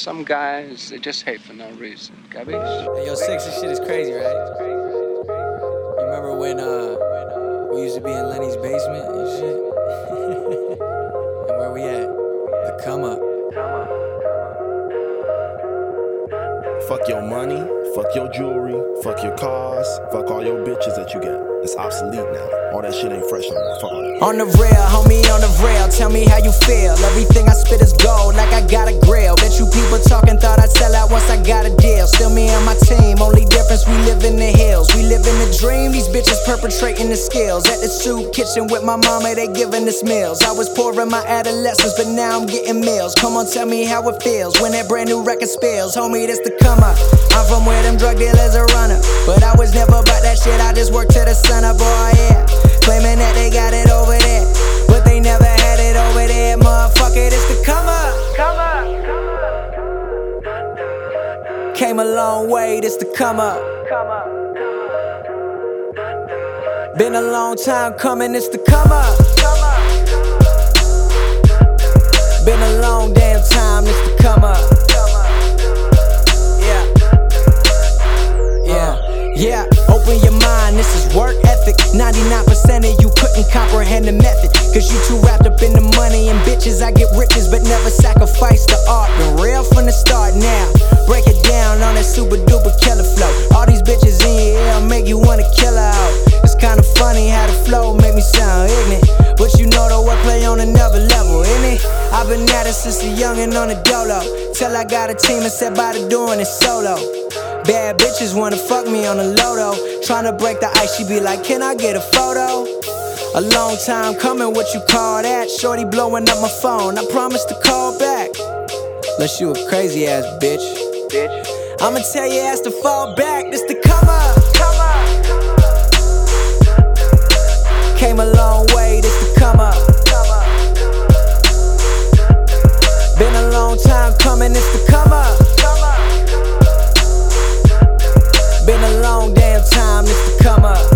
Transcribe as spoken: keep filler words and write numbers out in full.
some guys, they just hate for no reason. Capiche? Hey, yo, Six, this shit is crazy, right? You remember when uh we used to be in Lenny's basement and shit? And where we at? The come up. Fuck your money, fuck your jewelry, fuck your cars, fuck all your bitches that you got. It's obsolete now. All that shit ain't fresh no more. Fuck all that. On the rail, homie, on the rail. Tell me how you feel. Everything I spit is gold, like I got a grill. Bet you people talking thought I'd sell out once I got a deal. Still me and my team, only difference we live in the hills. We live in the dream, these bitches perpetrating the skills. At the soup kitchen with my mama, they giving us meals. I was poor in my adolescence, but now I'm getting meals. Come on, tell me how it feels when that brand new record spills. Homie, this the come up. I'm from where them drug dealers are runner, but I was never about that shit, I just worked to the sun up, boy, yeah. Claiming that they got it over there, but they never had it over there, motherfucker, this the come up. Come up. Came a long way, this the come up. Come up. Been a long time coming, this the come up. Come up. Been a long damn time, this the come up. Yeah, open your mind, this is work ethic. ninety-nine percent of you couldn't comprehend the method, cause you too wrapped up in the money and bitches. I get riches but never sacrifice the art. Been real from the start now. Break it down on that super duper killer flow. All these bitches in your ear make you wanna kill her out. It's kinda funny how the flow make me sound ignorant, but you know the wordplay on another level, isn't it? I've been at it since a youngin' on the dolo, till I got a team and set by to doing it solo. Bad bitches wanna fuck me on the low though. Tryna break the ice, she be like, can I get a photo? A long time coming, what you call that? Shorty blowing up my phone, I promise to call back. Unless you a crazy ass bitch, bitch. I'ma tell your ass to fall back, this the come up. Come up. Came a long way, this the come up. Come up. Been a long time coming, this the come up. Come up. Been a long damn time, this to come up.